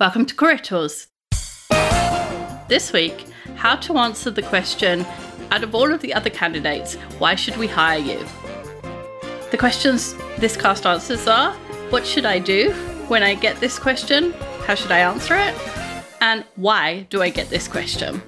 Welcome to Career Tools. This week, how to answer the question, out of all of the other candidates, why should we hire you? The questions this cast answers are, what should I do when I get this question? How should I answer it? And why do I get this question?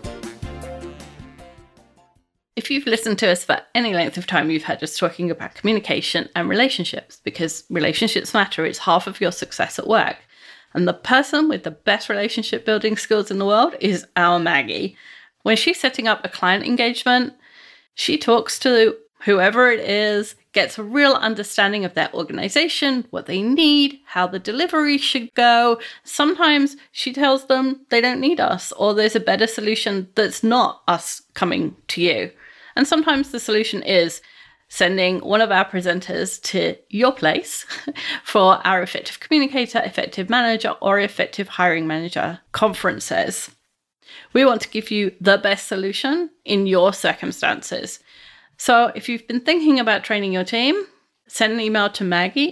If you've listened to us for any length of time, you've heard us talking about communication and relationships, because relationships matter. It's half of your success at work. And the person with the best relationship building skills in the world is our Maggie. When she's setting up a client engagement, she talks to whoever it is, gets a real understanding of their organization, what they need, how the delivery should go. Sometimes she tells them they don't need us, or there's a better solution that's not us coming to you. And sometimes the solution is sending one of our presenters to your place for our effective communicator, effective manager, or effective hiring manager conferences. We want to give you the best solution in your circumstances. So if you've been thinking about training your team, send an email to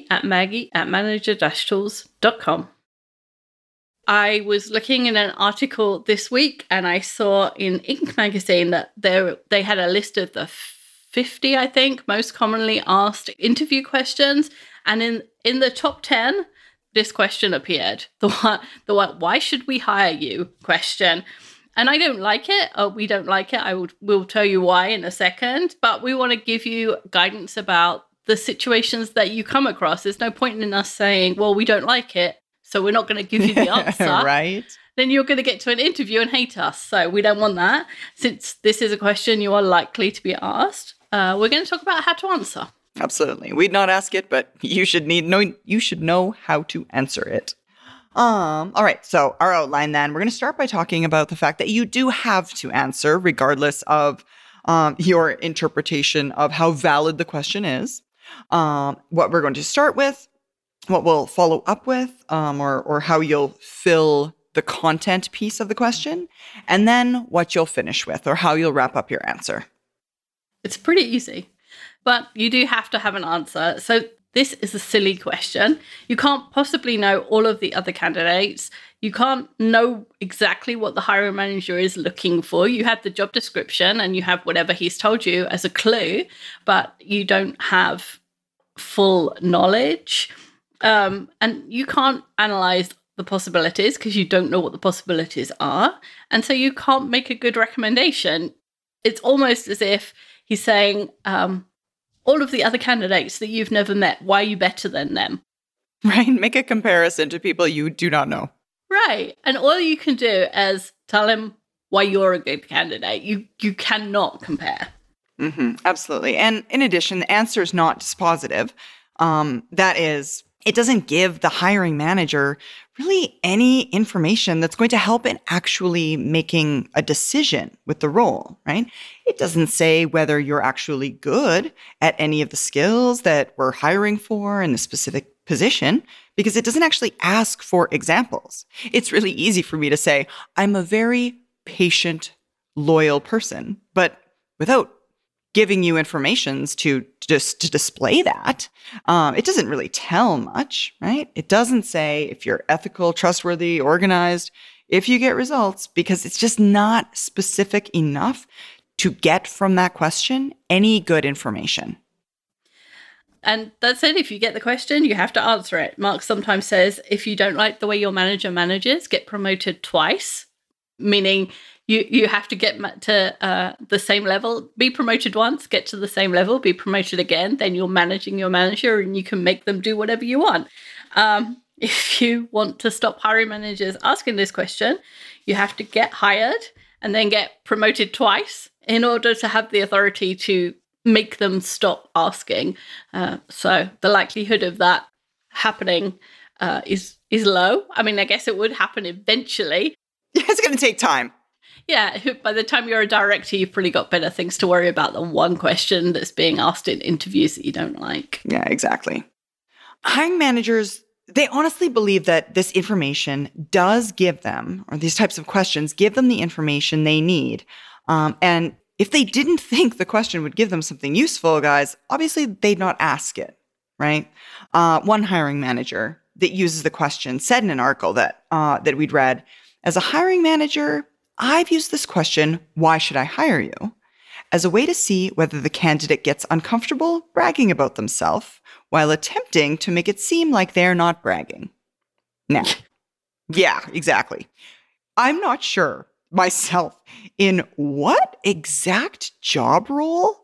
maggie@manager-tools.com. I was looking at an article this week and I saw in Inc. magazine that they had a list of the 50, I think, most commonly asked interview questions. And in the top 10, this question appeared. The one, why should we hire you question. And I don't like it. We don't like it. We'll tell you why in a second. But we want to give you guidance about the situations that you come across. There's no point in us saying, well, we don't like it, so we're not going to give you the answer. Right. Then you're going to get to an interview and hate us. So we don't want that. Since this is a question you are likely to be asked, we're going to talk about how to answer. Absolutely. We'd not ask it, but you should know how to answer it. All right. So our outline then, we're going to start by talking about the fact that you do have to answer regardless of your interpretation of how valid the question is. What we're going to start with, what we'll follow up with, or how you'll fill the content piece of the question, and then what you'll finish with, or how you'll wrap up your answer. It's pretty easy, but you do have to have an answer. So this is a silly question. You can't possibly know all of the other candidates. You can't know exactly what the hiring manager is looking for. You have the job description and you have whatever he's told you as a clue, but you don't have full knowledge. And you can't analyze the possibilities because you don't know what the possibilities are. And so you can't make a good recommendation. It's almost as if he's saying, all of the other candidates that you've never met, why are you better than them? Right. Make a comparison to people you do not know. Right. And all you can do is tell him why you're a good candidate. You cannot compare. Mm-hmm. Absolutely. And in addition, the answer is not dispositive. That is, it doesn't give the hiring manager really any information that's going to help in actually making a decision with the role, right? It doesn't say whether you're actually good at any of the skills that we're hiring for in the specific position, because it doesn't actually ask for examples. It's really easy for me to say, I'm a very patient, loyal person, but without giving you information to display that, it doesn't really tell much, right? It doesn't say if you're ethical, trustworthy, organized, if you get results, because it's just not specific enough to get from that question any good information. And that's it. If you get the question, you have to answer it. Mark sometimes says, if you don't like the way your manager manages, get promoted twice, meaning you have to get to the same level, be promoted once, get to the same level, be promoted again, then you're managing your manager and you can make them do whatever you want. If you want to stop hiring managers asking this question, you have to get hired and then get promoted twice in order to have the authority to make them stop asking. So the likelihood of that happening is low. I mean, I guess it would happen eventually. It's going to take time. Yeah, by the time you're a director, you've probably got better things to worry about than one question that's being asked in interviews that you don't like. Yeah, exactly. Hiring managers, they honestly believe that this information does give them, or these types of questions, give them the information they need. And if they didn't think the question would give them something useful, guys, obviously they'd not ask it, right? One hiring manager that uses the question said in an article that we'd read, as a hiring manager, I've used this question, why should I hire you, as a way to see whether the candidate gets uncomfortable bragging about themselves while attempting to make it seem like they're not bragging. Now, yeah, exactly. I'm not sure myself in what exact job role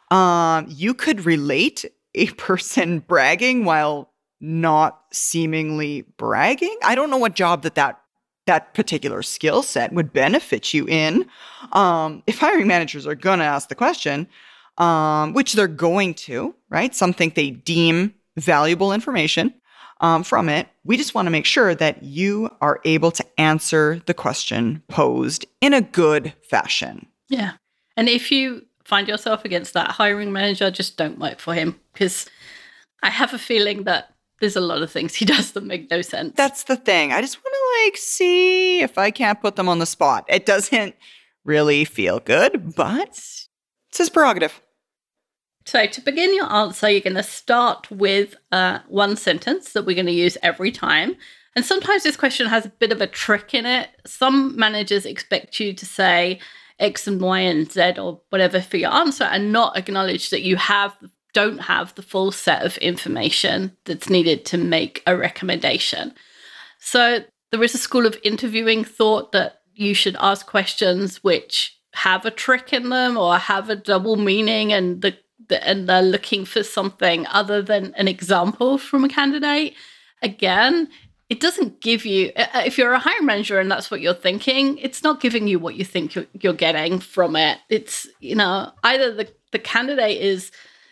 you could relate a person bragging while not seemingly bragging. I don't know what job that particular skill set would benefit you in. If hiring managers are going to ask the question, which they're going to, right? Some think they deem valuable information from it. We just want to make sure that you are able to answer the question posed in a good fashion. Yeah. And if you find yourself against that hiring manager, just don't work for him, because I have a feeling that there's a lot of things he does that make no sense. That's the thing. I just want to see if I can't put them on the spot. It doesn't really feel good, but it's his prerogative. So to begin your answer, you're going to start with one sentence that we're going to use every time. And sometimes this question has a bit of a trick in it. Some managers expect you to say X and Y and Z or whatever for your answer and not acknowledge that you don't have the full set of information that's needed to make a recommendation. So there is a school of interviewing thought that you should ask questions which have a trick in them or have a double meaning, and they're looking for something other than an example from a candidate. Again, it doesn't give you, if you're a hiring manager and that's what you're thinking, it's not giving you what you think you're getting from it. It's, either the candidates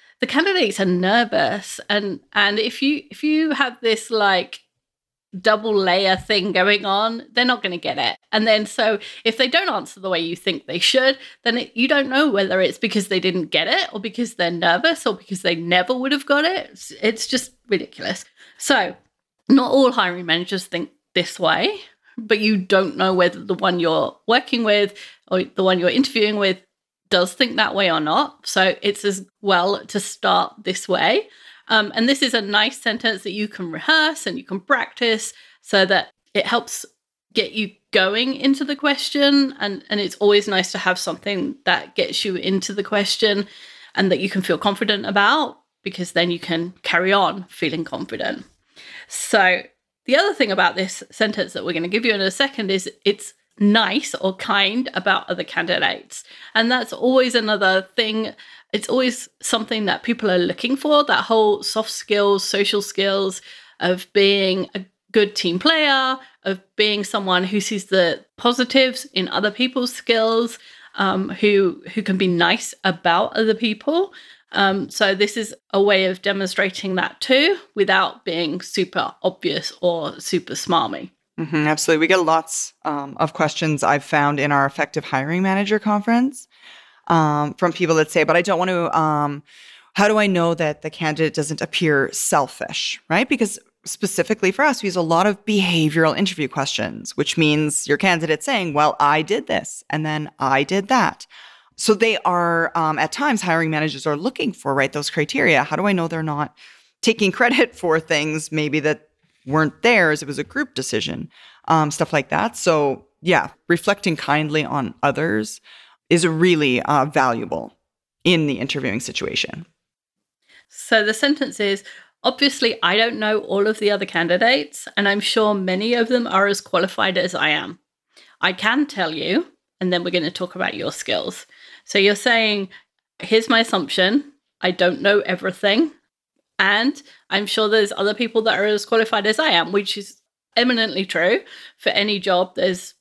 are nervous, and if you have this like double layer thing going on, they're not going to get it. And then so if they don't answer the way you think they should, then you don't know whether it's because they didn't get it or because they're nervous or because they never would have got it. It's just ridiculous. So not all hiring managers think this way, but you don't know whether the one you're working with or the one you're interviewing with does think that way or not. So it's as well to start this way. And this is a nice sentence that you can rehearse and you can practice so that it helps get you going into the question. And it's always nice to have something that gets you into the question and that you can feel confident about, because then you can carry on feeling confident. So the other thing about this sentence that we're going to give you in a second is it's nice or kind about other candidates. And that's always another thing. It's always something that people are looking for, that whole soft skills, social skills of being a good team player, of being someone who sees the positives in other people's skills, who can be nice about other people. So this is a way of demonstrating that too, without being super obvious or super smarmy. Mm-hmm, absolutely. We get lots of questions I've found in our Effective Hiring Manager conference from people that say, but I don't want to, how do I know that the candidate doesn't appear selfish, right? Because specifically for us, we use a lot of behavioral interview questions, which means your candidate saying, well, I did this, and then I did that. So they are, at times, hiring managers are looking for, right, those criteria. How do I know they're not taking credit for things maybe that weren't theirs? It was a group decision, stuff like that. So yeah, reflecting kindly on others is really valuable in the interviewing situation. So the sentence is, obviously, I don't know all of the other candidates, and I'm sure many of them are as qualified as I am. I can tell you, and then we're going to talk about your skills. So you're saying, here's my assumption. I don't know everything. And I'm sure there's other people that are as qualified as I am, which is eminently true. For any job, there's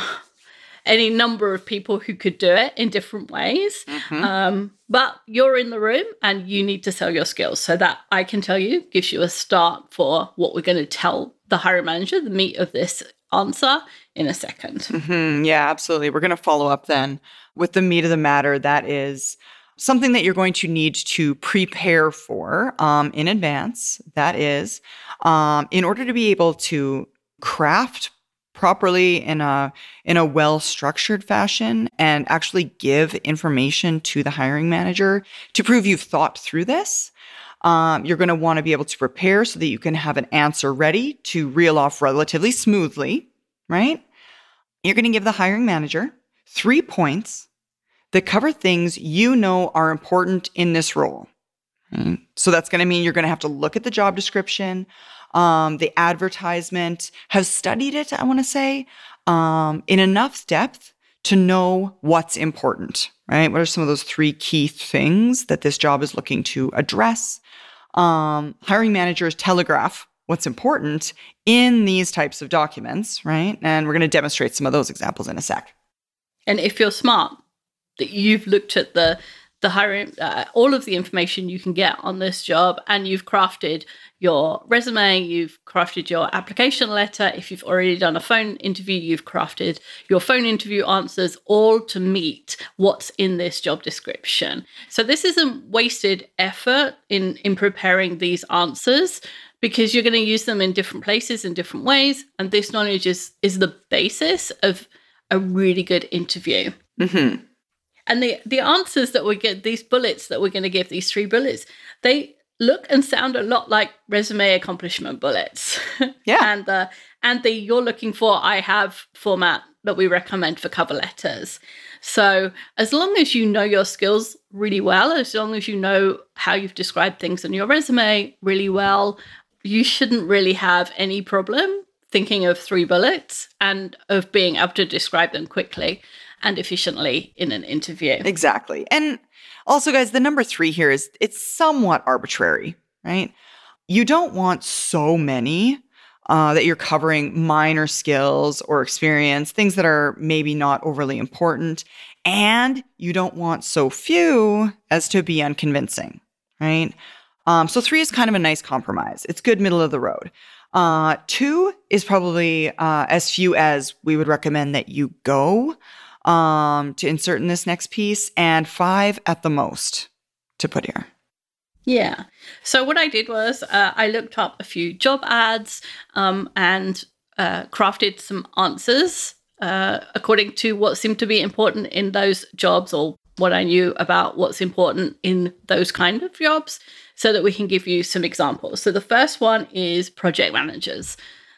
any number of people who could do it in different ways. Mm-hmm. But you're in the room and you need to sell your skills. So that, I can tell you, gives you a start for what we're going to tell the hiring manager, the meat of this answer, in a second. Mm-hmm. Yeah, absolutely. We're going to follow up then with the meat of the matter. That is something that you're going to need to prepare for in advance. That is, in order to be able to craft properly in a well-structured fashion and actually give information to the hiring manager to prove you've thought through this. You're going to want to be able to prepare so that you can have an answer ready to reel off relatively smoothly, right? You're going to give the hiring manager 3 points that cover things you know are important in this role. Right? So that's going to mean you're going to have to look at the job description, the advertisement, have studied it, I want to say, in enough depth to know what's important, right? What are some of those 3 key things that this job is looking to address? Hiring managers telegraph what's important in these types of documents, right? And we're going to demonstrate some of those examples in a sec. And if you're smart, that you've looked at the hiring, all of the information you can get on this job, and you've crafted your resume, you've crafted your application letter. If you've already done a phone interview, you've crafted your phone interview answers, all to meet what's in this job description. So this isn't wasted effort in preparing these answers, because you're going to use them in different places in different ways. And this knowledge is the basis of a really good interview. Mm-hmm. And the answers that we get, these bullets that we're going to give, these 3 bullets, they look and sound a lot like resume accomplishment bullets. Yeah. and the you're looking for I have format that we recommend for cover letters. So as long as you know your skills really well, as long as you know how you've described things in your resume really well, you shouldn't really have any problem thinking of 3 bullets and of being able to describe them quickly and efficiently in an interview. Exactly. And also, guys, the number 3 here it's somewhat arbitrary, right? You don't want so many that you're covering minor skills or experience, things that are maybe not overly important. And you don't want so few as to be unconvincing, right? So 3 is kind of a nice compromise. It's good middle of the road. 2 is probably as few as we would recommend that you go to insert in this next piece, and 5 at the most to put here. Yeah. So what I did was I looked up a few job ads and crafted some answers according to what seemed to be important in those jobs, or what I knew about what's important in those kind of jobs, so that we can give you some examples. So the first one is project managers.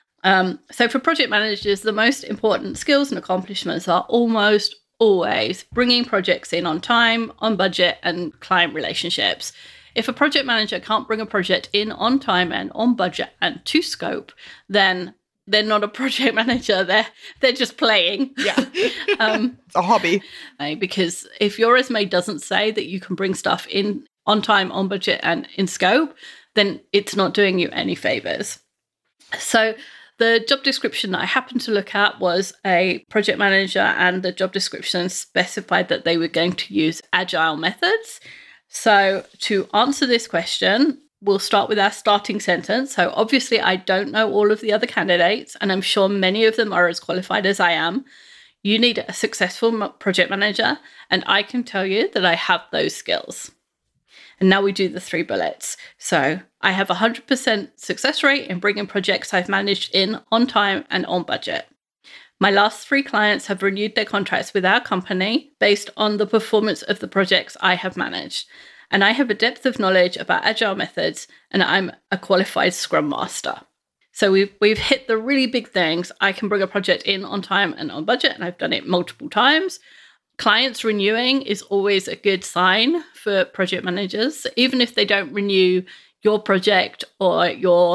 So for project managers, the most important skills and accomplishments are almost always bringing projects in on time, on budget, and client relationships. If a project manager can't bring a project in on time and on budget and to scope, then they're not a project manager. They're just playing. Yeah. It's a hobby. Because if your resume doesn't say that you can bring stuff in on time, on budget, and in scope, then it's not doing you any favors. So the job description that I happened to look at was a project manager, and the job description specified that they were going to use agile methods. So to answer this question, we'll start with our starting sentence. So obviously, I don't know all of the other candidates, and I'm sure many of them are as qualified as I am. You need a successful project manager, and I can tell you that I have those skills. And now we do the 3 bullets. So I have 100% success rate in bringing projects I've managed in on time and on budget. My last 3 clients have renewed their contracts with our company based on the performance of the projects I have managed. And I have a depth of knowledge about agile methods, and I'm a qualified Scrum Master. So we've hit the really big things. I can bring a project in on time and on budget, and I've done it multiple times. Clients renewing is always a good sign for project managers. Even if they don't renew your project, or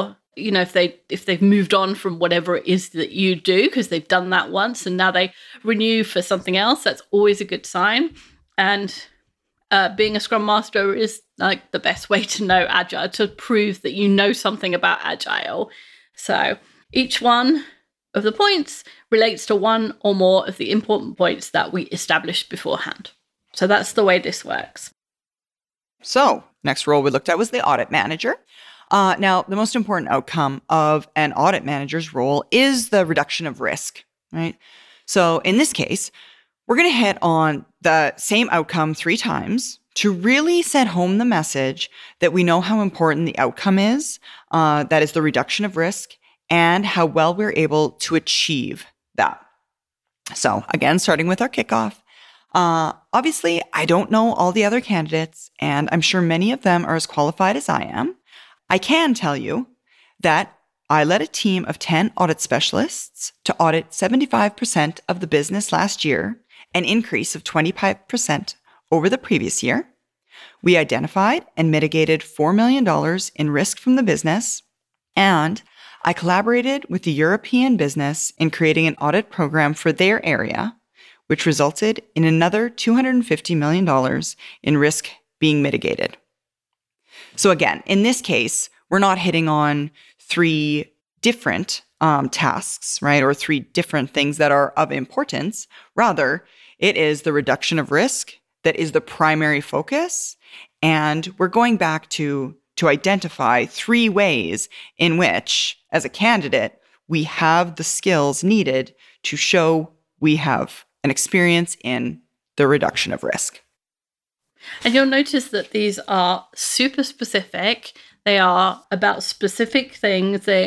if they've moved on from whatever it is that you do, because they've done that once and now they renew for something else, that's always a good sign. And being a Scrum Master is like the best way to know Agile, to prove that you know something about Agile. So each one of the points relates to one or more of the important points that we established beforehand. So that's the way this works. So next role we looked at was the audit manager. Now, the most important outcome of an audit manager's role is the reduction of risk, right? So in this case, we're going to hit on the same outcome 3 times to really set home the message that we know how important the outcome is, that is the reduction of risk, and how well we're able to achieve that. So again, starting with our kickoff, Obviously, I don't know all the other candidates, and I'm sure many of them are as qualified as I am. I can tell you that I led a team of 10 audit specialists to audit 75% of the business last year, an increase of 25% over the previous year. We identified and mitigated $4 million in risk from the business, and I collaborated with the European business in creating an audit program for their area, which resulted in another $250 million in risk being mitigated. So again, in this case, we're not hitting on three different tasks, right? Or three different things that are of importance. Rather, it is the reduction of risk that is the primary focus. And we're going back to identify three ways in which, as a candidate, we have the skills needed to show we have an experience in the reduction of risk. And you'll notice that these are super specific. They are about specific things. They're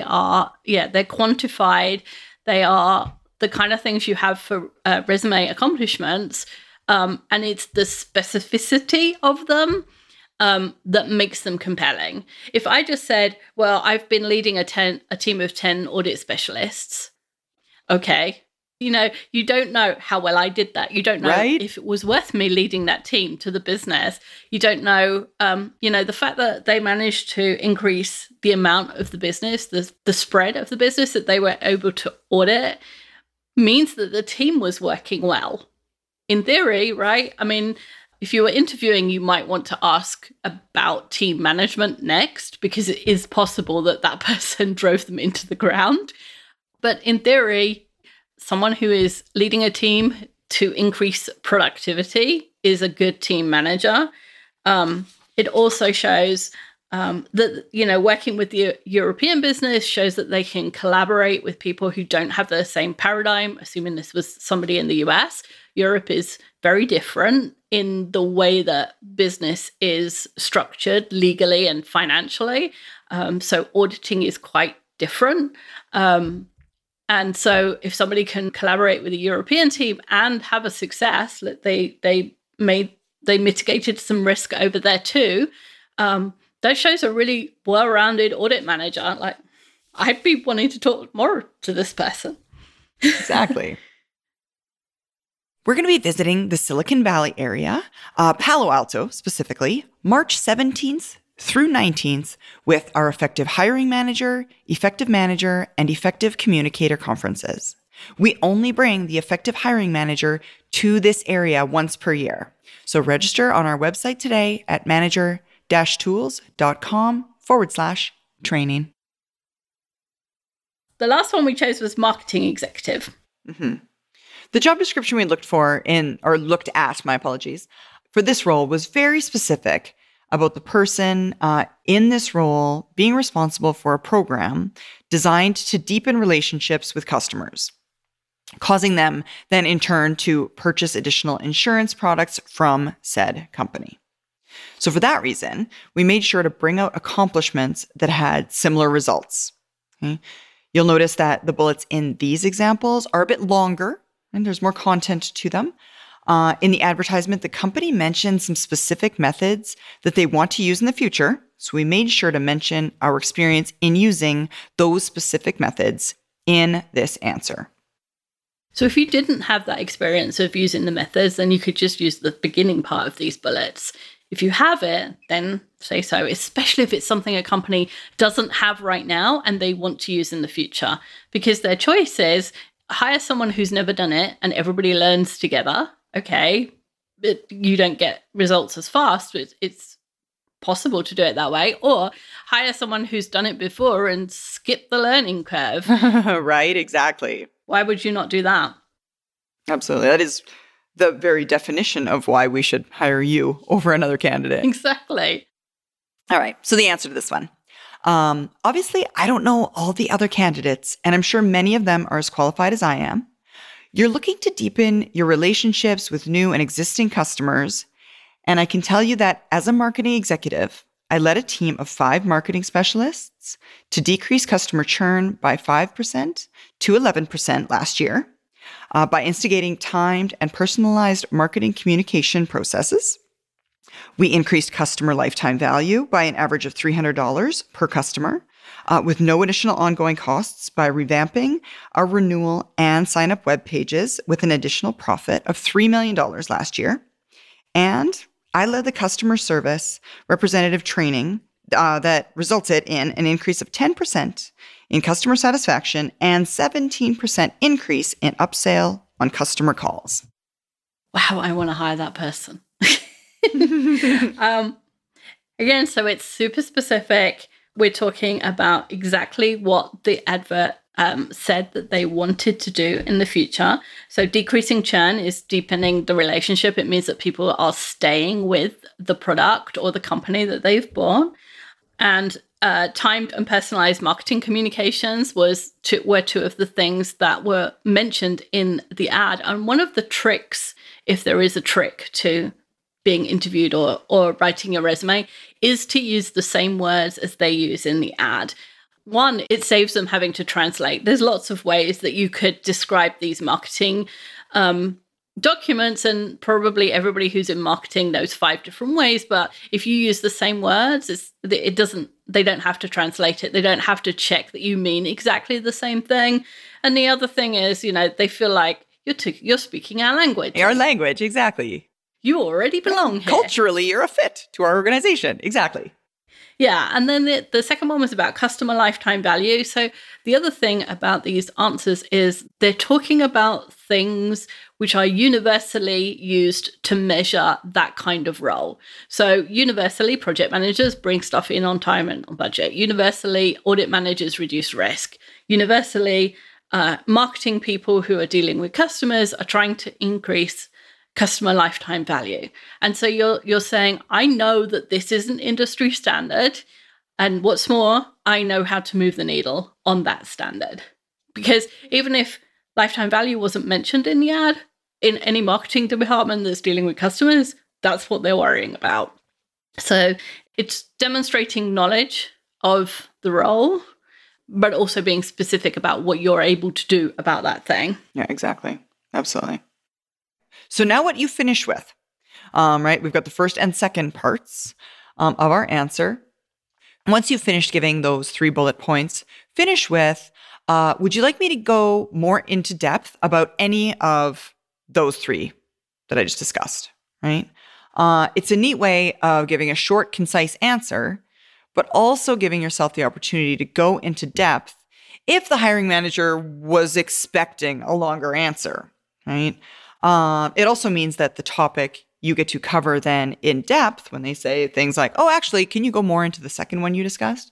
quantified. They are the kind of things you have for resume accomplishments. And it's the specificity of them that makes them compelling. If I just said, well, I've been leading a team of 10 audit specialists, okay, you don't know how well I did that. You don't know if it was worth me leading that team to the business. You don't know, the fact that they managed to increase the amount of the business, the spread of the business that they were able to audit means that the team was working well. In theory, right? I mean, if you were interviewing, you might want to ask about team management next, because it is possible that that person drove them into the ground. But in theory, someone who is leading a team to increase productivity is a good team manager. It also shows that, working with the European business shows that they can collaborate with people who don't have the same paradigm, assuming this was somebody in the US. Europe is very different in the way that business is structured legally and financially. So auditing is quite different. And so if somebody can collaborate with a European team and have a success, they mitigated some risk over there too, that shows a really well-rounded audit manager. Like, I'd be wanting to talk more to this person. Exactly. We're going to be visiting the Silicon Valley area, Palo Alto specifically, March 17th through 19th with our Effective Hiring Manager, Effective Manager, and Effective Communicator conferences. We only bring the Effective Hiring Manager to this area once per year. So register on our website today at manager-tools.com/training. The last one we chose was Marketing Executive. Mm-hmm. The job description we looked at, for this role was very specific about the person in this role being responsible for a program designed to deepen relationships with customers, causing them then in turn to purchase additional insurance products from said company. So for that reason, we made sure to bring out accomplishments that had similar results. Okay? You'll notice that the bullets in these examples are a bit longer, and there's more content to them. In the advertisement, the company mentioned some specific methods that they want to use in the future. So we made sure to mention our experience in using those specific methods in this answer. So if you didn't have that experience of using the methods, then you could just use the beginning part of these bullets. If you have it, then say so, especially if it's something a company doesn't have right now and they want to use in the future, because their choice is hire someone who's never done it and everybody learns together. Okay, but you don't get results as fast, but it's possible to do it that way. Or hire someone who's done it before and skip the learning curve. Right, exactly. Why would you not do that? Absolutely. That is the very definition of why we should hire you over another candidate. Exactly. All right, so the answer to this one. Obviously, I don't know all the other candidates, and I'm sure many of them are as qualified as I am. You're looking to deepen your relationships with new and existing customers, and I can tell you that as a marketing executive, I led a team of 5 marketing specialists to decrease customer churn by 5% to 11% last year. by instigating timed and personalized marketing communication processes. We increased customer lifetime value by an average of $300 per customer, with no additional ongoing costs by revamping our renewal and sign-up web pages with an additional profit of $3 million last year. And I led the customer service representative training that resulted in an increase of 10% in customer satisfaction and 17% increase in upsell on customer calls. Wow, I want to hire that person. Again, so it's super specific. We're talking about exactly what the advert said that they wanted to do in the future. So decreasing churn is deepening the relationship. It means that people are staying with the product or the company that they've bought. And timed and personalized marketing communications were two of the things that were mentioned in the ad. And one of the tricks, if there is a trick to being interviewed or writing your resume, is to use the same words as they use in the ad. One, it saves them having to translate. There's lots of ways that you could describe these marketing documents, and probably everybody who's in marketing knows 5 different ways. But if you use the same words, they don't have to translate it. They don't have to check that you mean exactly the same thing. And the other thing is, they feel like you're speaking our language. Our language, exactly. You already belong here. Culturally, you're a fit to our organization. Exactly. Yeah. And then the second one was about customer lifetime value. So the other thing about these answers is they're talking about things which are universally used to measure that kind of role. So universally, project managers bring stuff in on time and on budget. Universally, audit managers reduce risk. Universally, marketing people who are dealing with customers are trying to increase customer lifetime value. And so you're saying, I know that this isn't industry standard. And what's more, I know how to move the needle on that standard. Because even if lifetime value wasn't mentioned in the ad, in any marketing department that's dealing with customers, that's what they're worrying about. So it's demonstrating knowledge of the role, but also being specific about what you're able to do about that thing. Yeah, exactly. Absolutely. So now what you finish with, right? We've got the first and second parts of our answer. Once you've finished giving those 3 bullet points, finish with, would you like me to go more into depth about any of those 3 that I just discussed, right? It's a neat way of giving a short, concise answer, but also giving yourself the opportunity to go into depth if the hiring manager was expecting a longer answer, right? It also means that the topic you get to cover then in depth when they say things like, oh, actually, can you go more into the second one you discussed?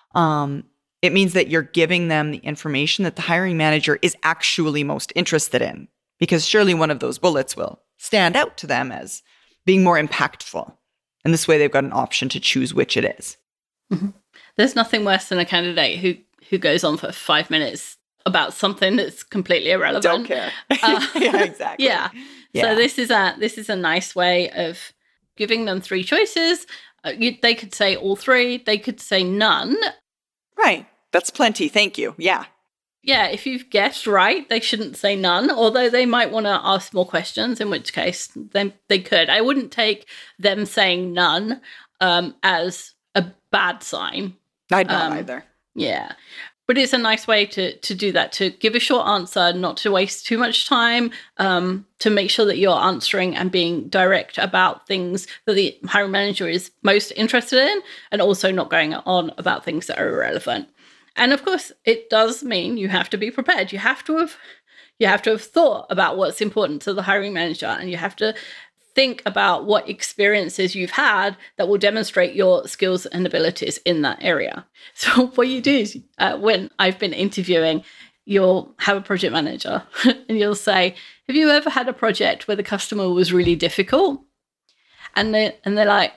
It means that you're giving them the information that the hiring manager is actually most interested in, because surely one of those bullets will stand out to them as being more impactful. And this way they've got an option to choose which it is. Mm-hmm. There's nothing worse than a candidate who goes on for 5 minutes about something that's completely irrelevant. Don't care. Yeah, exactly. Yeah. So this is a nice way of giving them 3 choices. They could say all 3. They could say none. Right. That's plenty. Thank you. Yeah. Yeah. If you've guessed right, they shouldn't say none, although they might want to ask more questions, in which case they could. I wouldn't take them saying none as a bad sign. I don't either. Yeah. But it's a nice way to do that, to give a short answer, not to waste too much time, to make sure that you're answering and being direct about things that the hiring manager is most interested in, and also not going on about things that are irrelevant. And of course, it does mean you have to be prepared. You have to have thought about what's important to the hiring manager, and you have to think about what experiences you've had that will demonstrate your skills and abilities in that area. So what you do is when I've been interviewing, you'll have a project manager and you'll say, have you ever had a project where the customer was really difficult? And they're like,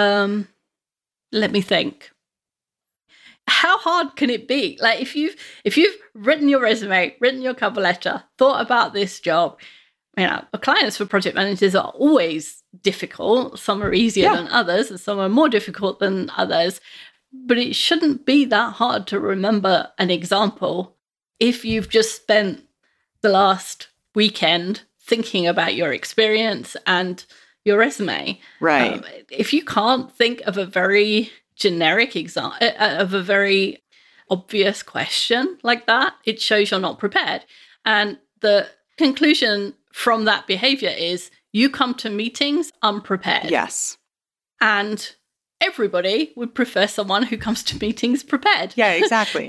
let me think. How hard can it be? Like if you've written your resume, written your cover letter, thought about this job, clients for project managers are always difficult. Some are easier than others, and some are more difficult than others. But it shouldn't be that hard to remember an example if you've just spent the last weekend thinking about your experience and your resume. Right. If you can't think of a very generic example, of a very obvious question like that, it shows you're not prepared. And the conclusion from that behavior is you come to meetings unprepared. Yes. And everybody would prefer someone who comes to meetings prepared. Yeah, exactly.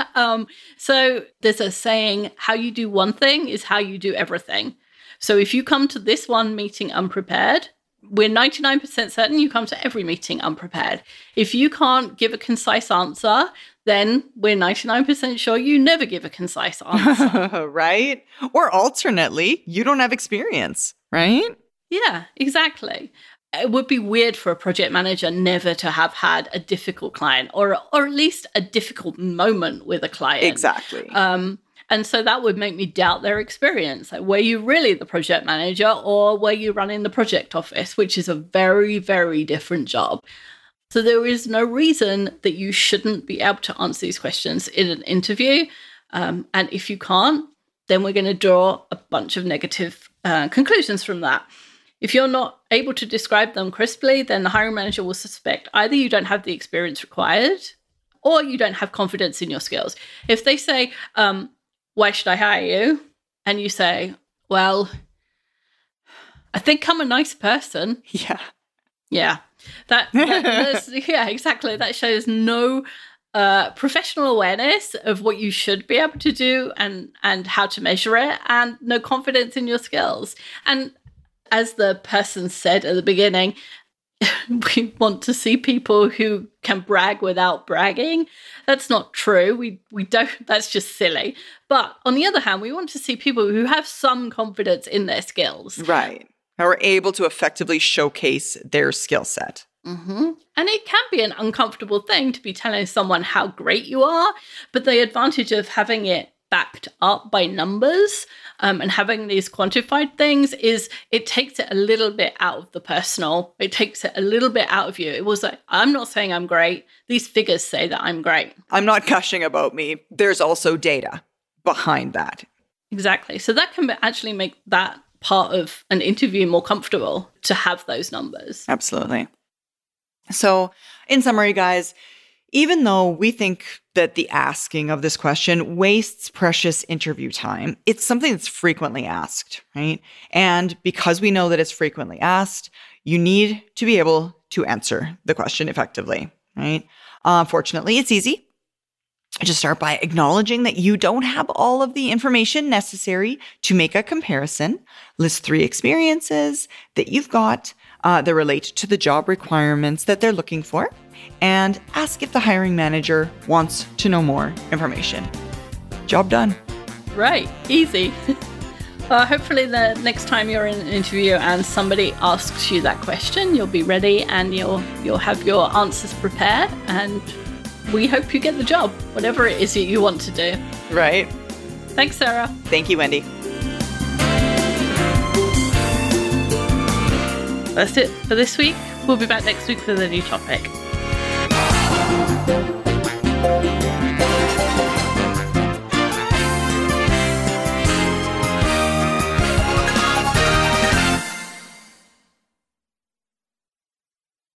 So there's a saying, how you do one thing is how you do everything. So if you come to this one meeting unprepared, we're 99% certain you come to every meeting unprepared. If you can't give a concise answer, then we're 99% sure you never give a concise answer. Right? Or alternately, you don't have experience, right? Yeah, exactly. It would be weird for a project manager never to have had a difficult client or at least a difficult moment with a client. Exactly. And so that would make me doubt their experience. Like, were you really the project manager or were you running the project office, which is a very, very different job. So there is no reason that you shouldn't be able to answer these questions in an interview. And if you can't, then we're going to draw a bunch of negative conclusions from that. If you're not able to describe them crisply, then the hiring manager will suspect either you don't have the experience required or you don't have confidence in your skills. If they say, why should I hire you? And you say, well, I think I'm a nice person. Yeah. Yeah. Yeah, exactly. That shows no professional awareness of what you should be able to do and how to measure it, and no confidence in your skills. And as the person said at the beginning, we want to see people who can brag without bragging. That's not true. We don't, that's just silly. But on the other hand, we want to see people who have some confidence in their skills. Right. Who are able to effectively showcase their skill set. Mm-hmm. And it can be an uncomfortable thing to be telling someone how great you are, but the advantage of having it backed up by numbers and having these quantified things is it takes it a little bit out of the personal. It takes it a little bit out of you. It was like, I'm not saying I'm great. These figures say that I'm great. I'm not gushing about me. There's also data behind that. Exactly. So that can actually make that part of an interview more comfortable to have those numbers. Absolutely. So in summary, guys, even though we think that the asking of this question wastes precious interview time, it's something that's frequently asked, right? And because we know that it's frequently asked, you need to be able to answer the question effectively, right? Fortunately, it's easy. Just start by acknowledging that you don't have all of the information necessary to make a comparison. List 3 experiences that you've got that relate to the job requirements that they're looking for, and ask if the hiring manager wants to know more information. Job done. Right. Easy. Hopefully the next time you're in an interview and somebody asks you that question, you'll be ready and you'll have your answers prepared, and we hope you get the job, whatever it is that you want to do. Right. Thanks, Sarah. Thank you, Wendy. That's it for this week. We'll be back next week with a new topic.